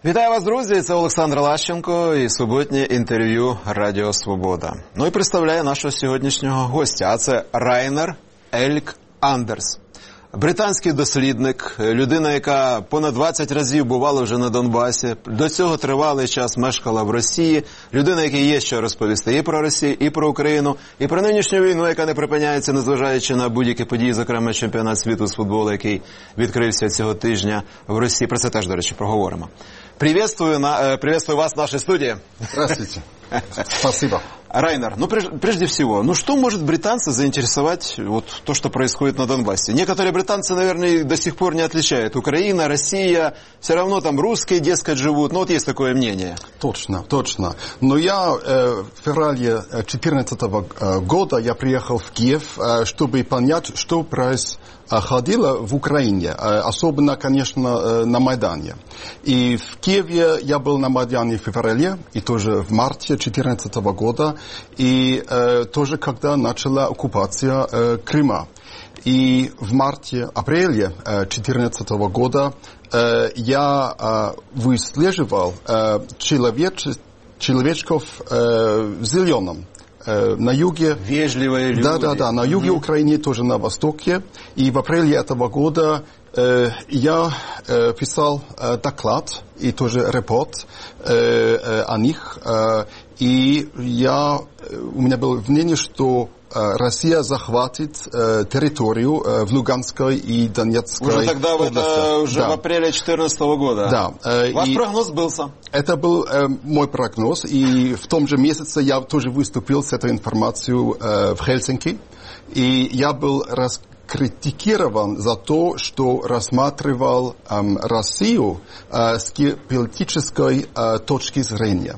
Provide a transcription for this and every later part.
Вітаю вас, друзі! Це Олександр Лащенко і суботнє інтерв'ю Радіо Свобода. Ну і представляю нашого сьогоднішнього гостя, а це Райнер Ельк Андерс. Британський дослідник, людина, яка понад 20 разів бувала вже на Донбасі, до цього тривалий час мешкала в Росії, людина, якій є що розповісти і про Росію, і про Україну, і про нинішню війну, яка не припиняється, незважаючи на будь-які події, зокрема чемпіонат світу з футболу, який відкрився цього тижня в Росії. Про це теж, до речі, проговоримо. Приветствую вас в нашей студии. Здравствуйте. Спасибо. Райнер, прежде всего, что может британца заинтересовать то, что происходит на Донбассе? Некоторые британцы, наверное, до сих пор не отличают. Украина, Россия, все равно там русские, дескать, живут. Есть такое мнение. Точно. Но я в феврале 2014 года я приехал в Киев, чтобы понять, что происходило в Украине. Особенно, конечно, на Майдане. И в Киеве я был на Майдане в феврале, и тоже в марте 2014 года. И тоже, когда начала оккупация Крыма. И в марте-апреле 2014 года я выслеживал человечков в Зеленом. На юге... Вежливые люди. Да, на юге Украины, тоже на востоке. И в апреле этого года я писал доклад и тоже репорт о них. И у меня было мнение, что Россия захватит территорию в Луганской и Донецкой области. Уже тогда, областях. В апреле 2014 года. Да. Ваш прогноз сбылся? Это был мой прогноз. И в том же месяце я тоже выступил с этой информацией в Хельсинки. И я был критикирован за то, что рассматривал Россию с геополитической точки зрения.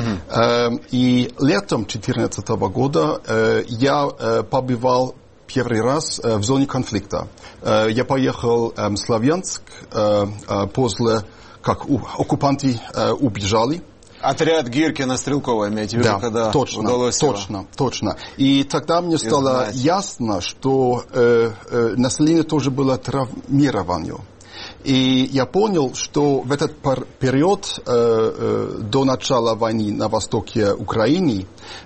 И летом 2014 года я побывал первый раз в зоне конфликта. Я поехал в Славянск после, как оккупанты убежали. Отряд Гиркина-Стрелкова, имеете в виду, когда удалось его? Точно. И тогда мне стало ясно, что население тоже было травмировано. И я понял, что в этот период до начала войны на востоке Украины,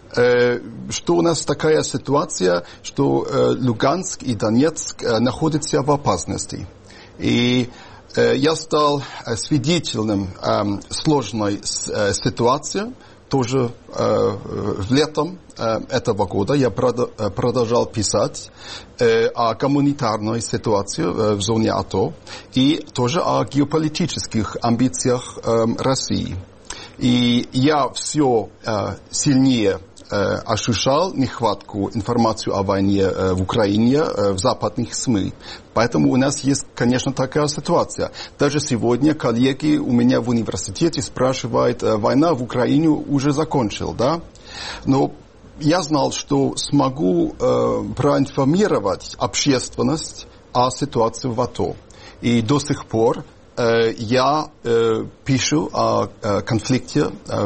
что у нас такая ситуация, что Луганск и Донецк находятся в опасности. И я стал свидетелем сложной ситуации. Тоже летом этого года я продолжал писать о гуманитарной ситуации в зоне АТО и тоже о геополитических амбициях России. И я все сильнее ощущал нехватку информации о войне в Украине в западных СМИ. Поэтому у нас есть, конечно, такая ситуация. Даже сегодня коллеги у меня в университете спрашивают, война в Украине уже закончилась, да? Но я знал, что смогу проинформировать общественность о ситуации в АТО. И до сих пор я пишу о конфликте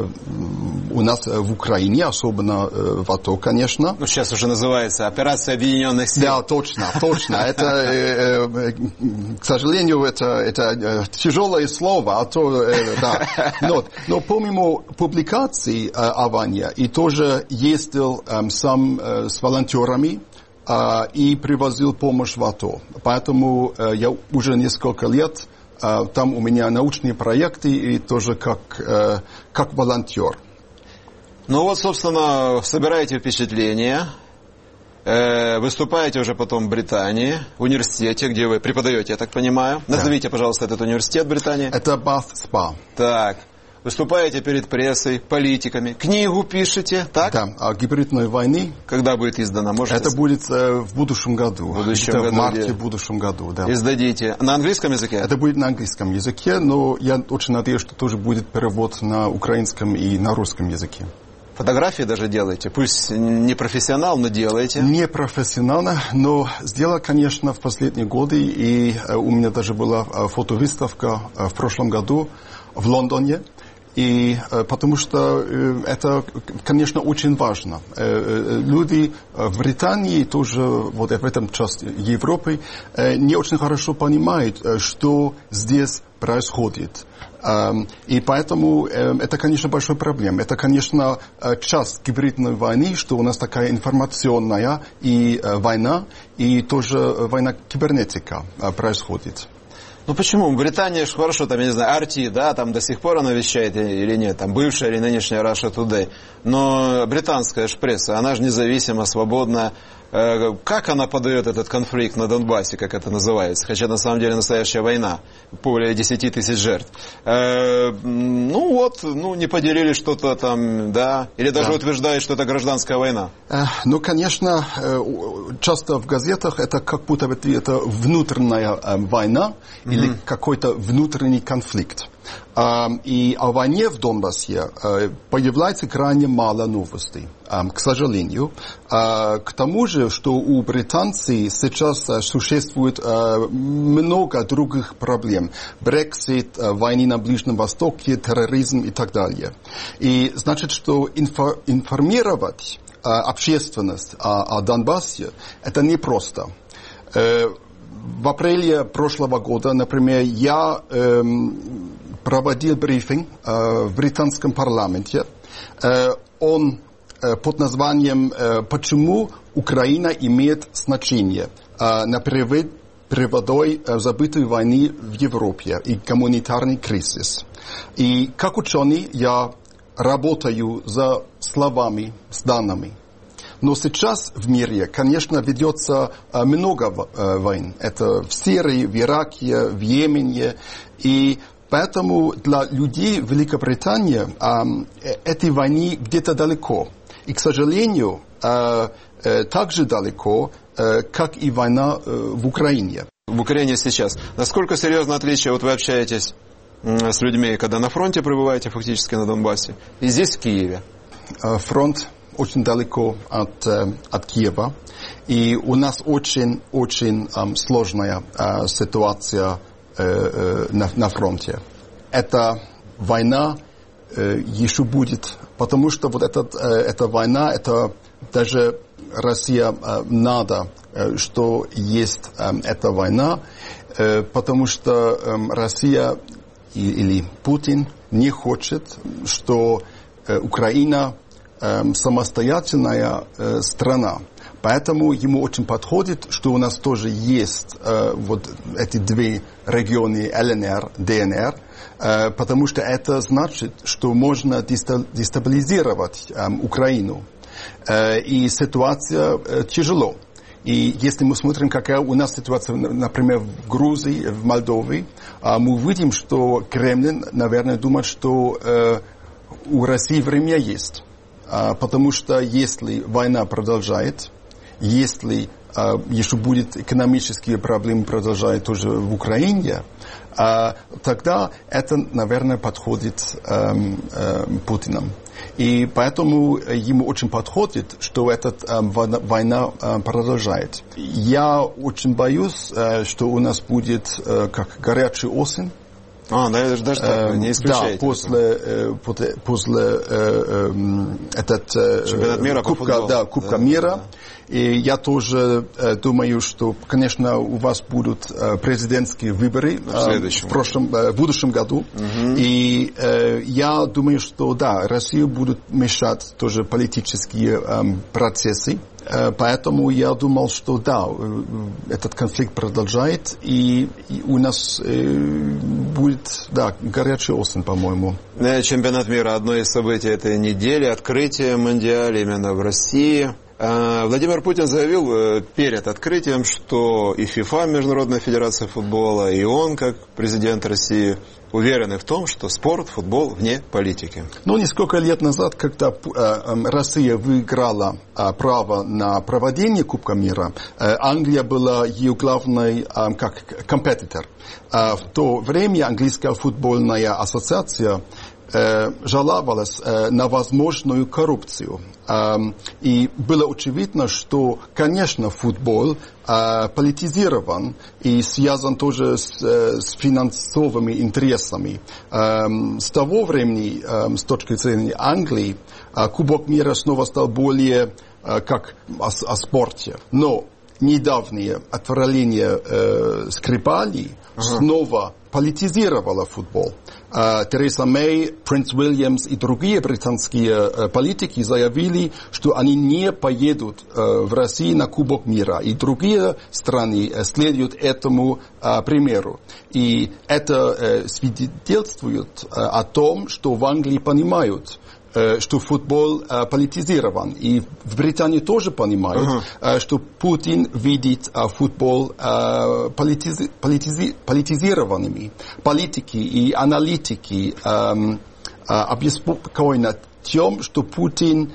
у нас в Украине, особенно в АТО, конечно. Сейчас уже называется Операция Объединенных Сил. Да, точно. Это, к сожалению, это тяжелое слово, а то, да. Но помимо публикаций о войне, и тоже ездил сам с волонтерами, и привозил помощь в АТО. Поэтому я уже несколько лет там у меня научные проекты и тоже как волонтер. Собственно, собираете впечатления, выступаете уже потом в Британии, в университете, где вы преподаете, я так понимаю. Назовите, пожалуйста, этот университет Британии. Это Bath Spa. Так. Выступаете перед прессой, политиками, книгу пишете, так? Да, о гибридной войне. Когда будет издана? Это будет в будущем году. В марте в будущем году, да. Издадите. На английском языке? Это будет на английском языке, но я очень надеюсь, что тоже будет перевод на украинском и на русском языке. Фотографии даже делаете? Пусть не профессионал, но делаете. Не профессионально, но сделал, конечно, в последние годы. И у меня даже была фотовыставка в прошлом году в Лондоне. И потому что это, конечно, очень важно. Люди в Британии, тоже вот в этом части Европы, не очень хорошо понимают, что здесь происходит. И поэтому это, конечно, большая проблема. Это, конечно, часть гибридной войны, что у нас такая информационная и война, и тоже война кибернетика происходит. Ну почему? Британия же хорошо, там, я не знаю, RT, да, там до сих пор она вещает или нет, там бывшая или нынешняя Russia Today. Но британская же пресса, она же независима, свободная. Как она подает этот конфликт на Донбассе, как это называется? Хотя на самом деле настоящая война, более 10 тысяч жертв. Не поделили что-то там, да? Или даже утверждают, что это гражданская война? Ну, конечно, часто в газетах это как будто это внутренняя война или какой-то внутренний конфликт. И о войне в Донбассе появляется крайне мало новостей, к сожалению. К тому же, что у британцев сейчас существует много других проблем. Брексит, войны на Ближнем Востоке, терроризм и так далее. И значит, что информировать общественность о Донбассе это непросто. В апреле прошлого года, например, я проводил брифинг в британском парламенте. Он под названием «Почему Украина имеет значение на приводе забытой войны в Европе и гуманитарный кризис». И как ученый я работаю за словами, с данными. Но сейчас в мире, конечно, ведется много войн. Это в Сирии, в Ираке, в Йемене. И поэтому для людей в Великобритании этой войны где-то далеко. И, к сожалению, так же далеко, как и война в Украине. В Украине сейчас. Насколько серьезно отличие? Вот вы общаетесь с людьми, когда на фронте пребываете фактически на Донбассе, и здесь в Киеве. Фронт очень далеко от Киева. И у нас очень сложная ситуация на фронте. Эта война еще будет, потому что вот эта война, это даже Россия надо, что есть эта война, потому что Россия или Путин не хочет, что Украина самостоятельная страна. Поэтому ему очень подходит, что у нас тоже есть вот эти две регионы ЛНР, ДНР, потому что это значит, что можно дестабилизировать Украину. И ситуация тяжело. И если мы смотрим, какая у нас ситуация, например, в Грузии, в Молдове, мы видим, что Кремль, наверное, думает, что у России время есть. Потому что если война продолжает, если еще будут экономические проблемы продолжать тоже в Украине, тогда это, наверное, подходит Путину. И поэтому ему очень подходит, что эта война продолжает. Я очень боюсь, что у нас будет как горячая осень. Даже так, не исключайте. Да, после чемпионат мира Кубка мира. И я тоже думаю, что, конечно, у вас будут президентские выборы в будущем году. И я думаю, что да, России будут мешать тоже политические процессы. Поэтому я думал, что да, этот конфликт продолжает, и у нас будет, горячая осень, по-моему. Чемпионат мира, одно из событий этой недели, открытие Мондиаля именно в России. Владимир Путин заявил перед открытием, что и ФИФА, Международная федерация футбола, и он, как президент России, уверены в том, что спорт, футбол вне политики. Несколько лет назад, когда Россия выиграла право на проведение Кубка мира, Англия была ее главной как компетитор. В то время английская футбольная ассоциация жаловалась на возможную коррупцию. И было очевидно, что, конечно, футбол политизирован и связан тоже с финансовыми интересами. С того времени, с точки зрения Англии, Кубок мира снова стал более как о спорте. Но недавнее отворение Скрипали снова политизировало футбол. Тереза Мэй, Принц Уильямс и другие британские политики заявили, что они не поедут в Россию на Кубок мира. И другие страны следуют этому примеру. И это свидетельствует о том, что в Англии понимают, что футбол политизирован. И в Британии тоже понимают, что Путин видит футбол политизированными. Политики и аналитики обеспокоены тем, что Путин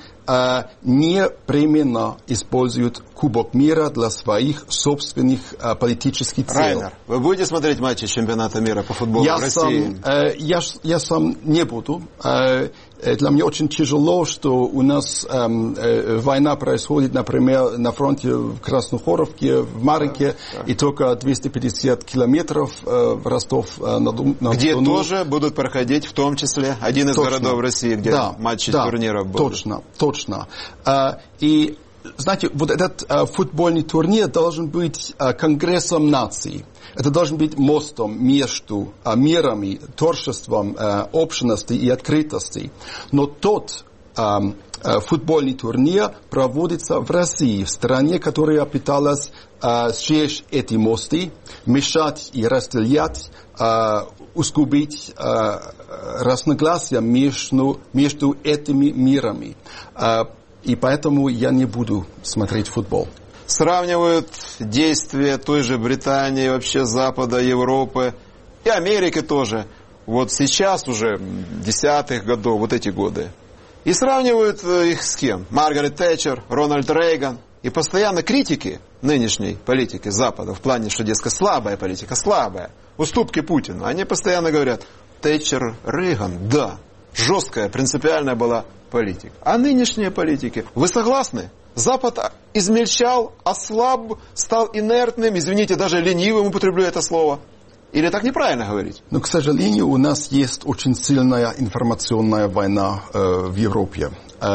непременно использует Кубок мира для своих собственных политических целей. Райнер, вы будете смотреть матчи чемпионата мира по футболу в России? Я сам не буду. Для меня очень тяжело, что у нас война происходит, например, на фронте в Краснохоровке, в Марике, и только 250 километров в Ростов-на-Дону. Где тоже будут проходить, в том числе, один из городов России, где матчи турниров будут. Точно. И, знаете, вот этот футбольный турнир должен быть конгрессом наций. Это должен быть мостом между мирами, творчеством, общности и открытости. Но тот футбольный турнир проводится в России, в стране, которая пыталась сжечь эти мосты, мешать и разделять, усугубить разногласия между этими мирами. И поэтому я не буду смотреть футбол. Сравнивают действия той же Британии, вообще Запада, Европы и Америки тоже. Вот сейчас уже, 10-х годов, вот эти годы. И сравнивают их с кем? Маргарет Тэтчер, Рональд Рейган. И постоянно критики нынешней политики Запада в плане, что, дескать, слабая политика, слабая. Уступки Путину. Они постоянно говорят, Тэтчер, Рейган, да, жесткая, принципиальная была политика. А нынешние политики, вы согласны? Запад измельчал, ослаб, стал инертным, извините, даже ленивым, употреблю это слово. Или так неправильно говорить? Но, к сожалению, у нас есть очень сильная информационная война в Европе.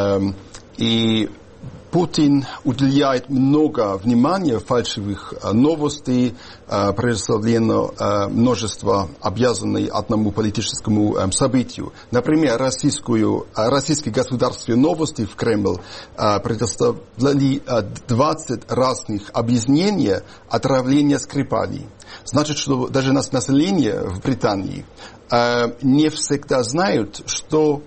И Путин уделяет много внимания фальшивых новостей, представлено множество обязанных одному политическому событию. Например, российские государственные новости в Кремль предоставляли 20 разных объяснений отравления Скрипали. Значит, что даже население в Британии не всегда знают, что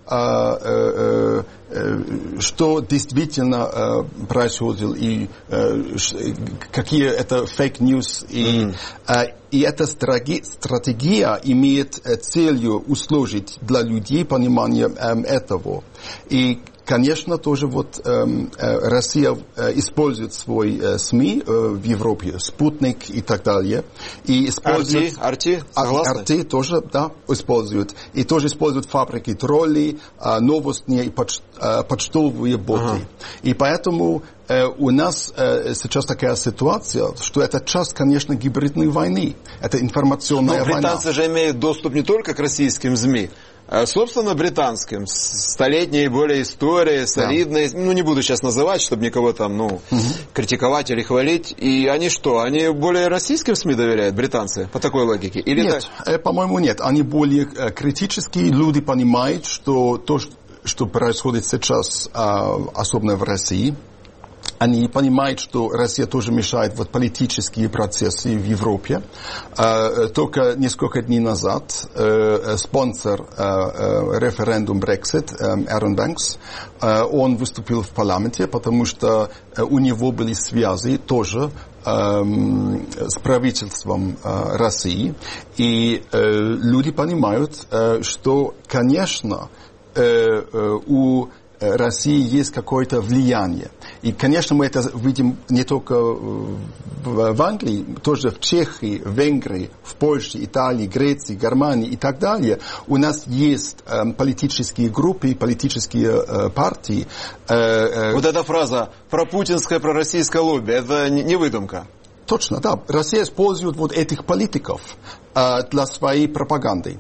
действительно происходило и какие это фейк-ньюс. И эта стратегия имеет целью услужить для людей понимание этого. И, конечно, тоже вот Россия использует свой СМИ в Европе, Спутник и так далее. И использует... RT тоже, да, используют. И тоже используют фабрики троллей, новостные и почтовые боты. И поэтому у нас сейчас такая ситуация, что это часть, конечно, гибридной войны. Это информационная война. Британцы же имеют доступ не только к российским СМИ, собственно, британским, столетней более истории, солидной, не буду сейчас называть, чтобы никого там, критиковать или хвалить. И они что, они более российским СМИ доверяют, британцы, по такой логике? Или нет, по-моему, нет. Они более критические, люди понимают, что то, что происходит сейчас, особенно в России, они понимают, что Россия тоже мешает вот политические процессы в Европе. Только несколько дней назад спонсор референдума Brexit, Эрон Бэнкс, он выступил в парламенте, потому что у него были связи тоже с правительством России. И люди понимают, что, конечно, у России есть какое-то влияние. И, конечно, мы это видим не только в Англии, тоже в Чехии, в Венгрии, в Польше, Италии, Греции, Германии и так далее. У нас есть политические группы, политические партии. Вот эта фраза «пропутинское, пророссийское лобби» — это не выдумка. Точно, да. Россия использует вот этих политиков для своей пропаганды.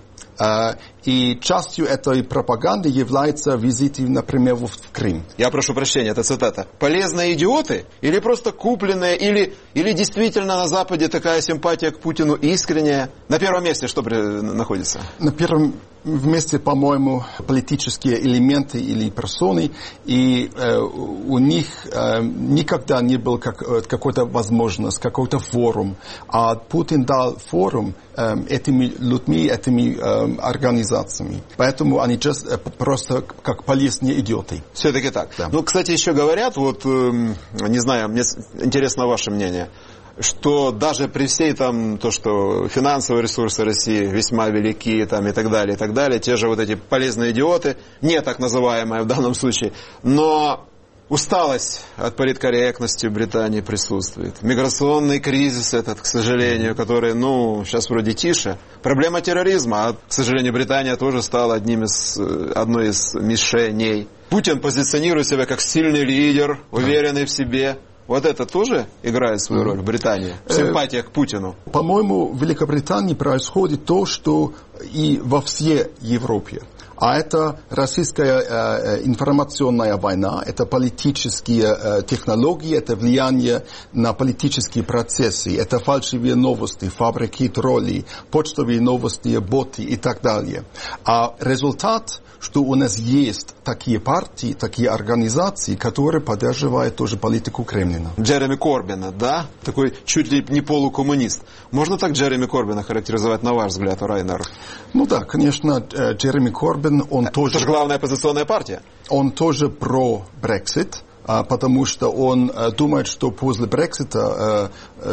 И частью этой пропаганды является визит, например, в Крым. Я прошу прощения, это цитата. Полезные идиоты? Или просто купленные? Или действительно на Западе такая симпатия к Путину искренняя? На первом месте что находится? На первом месте, по-моему, политические элементы или персоны. И у них никогда не был какой-то возможность, какой-то форум. А Путин дал форум этими людьми, этими организациями. Поэтому они просто как полезные идиоты. Все-таки так. Да. Ну, кстати, еще говорят, вот, не знаю, мне интересно ваше мнение, что даже при всей там, то, что финансовые ресурсы России весьма велики там, и так далее, те же вот эти полезные идиоты, не так называемые в данном случае, но усталость от политкорректности в Британии присутствует. Миграционный кризис этот, к сожалению, который, сейчас вроде тише. Проблема терроризма, к сожалению, Британия тоже стала одной из мишеней. Путин позиционирует себя как сильный лидер, уверенный в себе. Вот это тоже играет свою роль в Британии, в симпатиях к Путину? По-моему, в Великобритании происходит то, что и во всей Европе. А это российская информационная война, это политические технологии, это влияние на политические процессы, это фальшивые новости, фабрики троллей, почтовые новости, боты и так далее. А результат, что у нас есть такие партии, такие организации, которые поддерживают тоже политику Кремля. Джереми Корбина, да? Такой чуть ли не полукоммунист. Можно так Джереми Корбина характеризовать, на ваш взгляд, Райнер? Ну да, конечно, Джереми Корбин, он тоже... Это же главная оппозиционная партия. Он тоже про Брексит, потому что он думает, что после Брексита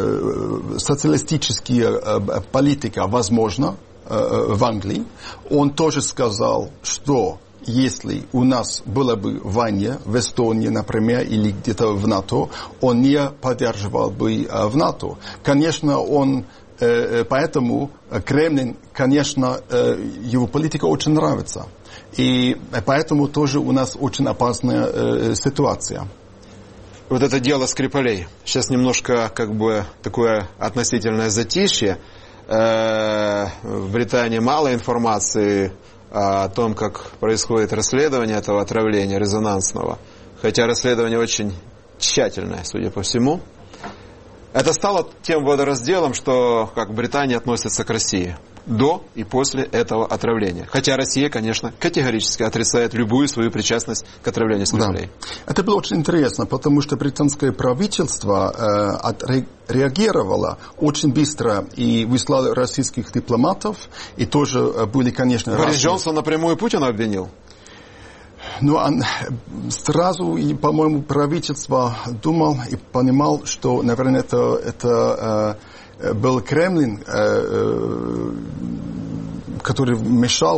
социалистическая политика возможна в Англии. Он тоже сказал, что если у нас была бы война в Эстонии, например, или где-то в НАТО, он не поддерживал бы в НАТО. Конечно, он поэтому Кремль, конечно, его политика очень нравится. И поэтому тоже у нас очень опасная ситуация. Вот это дело Скрипалей. Сейчас немножко такое относительное затишье. В Британии мало информации о том, как происходит расследование этого отравления резонансного. Хотя расследование очень тщательное, судя по всему. Это стало тем водоразделом, что как Британия относится к России до и после этого отравления. Хотя Россия, конечно, категорически отрицает любую свою причастность к отравлению Скрипалей. Да. Это было очень интересно, потому что британское правительство реагировало очень быстро и выслало российских дипломатов, и тоже были, конечно... Борис Джонсон напрямую Путина обвинил? Сразу, по-моему, правительство думал и понимал, что, наверное, это был Кремль, который мешал,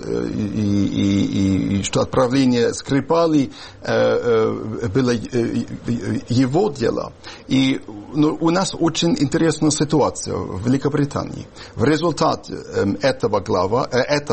и что отправление Скрипалей было его дело. И у нас очень интересная ситуация в Великобритании. В результате этого глава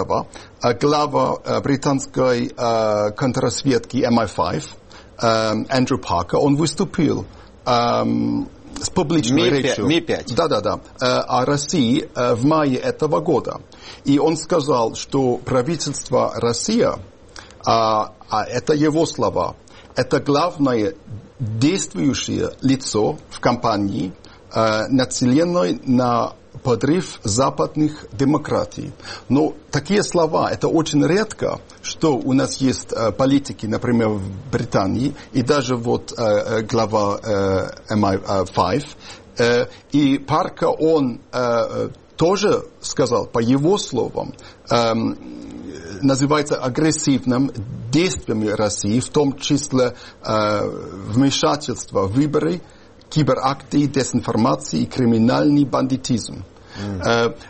британской контрразведки MI5 Эндрю Паркер, он выступил с публичной речью Ми-5. О России в мае этого года. И он сказал, что правительство России, это его слова, это главное действующее лицо в кампании, нацеленной на подрыв западных демократий. Но такие слова, это очень редко, что у нас есть политики, например, в Британии, и даже глава MI5, и Паркер, он тоже сказал, по его словам, называется агрессивным действиями России, в том числе вмешательство в выборы, киберакты, дезинформации и криминальный бандитизм.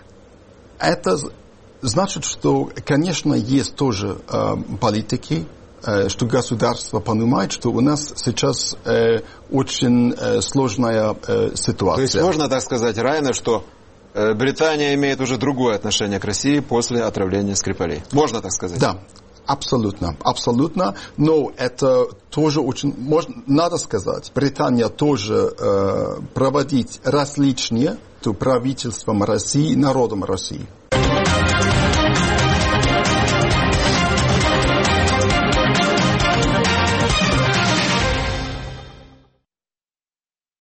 Это значит, что, конечно, есть тоже политики что государство понимает, что у нас сейчас очень сложная ситуация. То есть можно так сказать, Райнер, что Британия имеет уже другое отношение к России после отравления Скрипалей? Можно так сказать? Да. Абсолютно, абсолютно, но это тоже очень, надо сказать, Британия тоже проводит различные правительством России, народом России.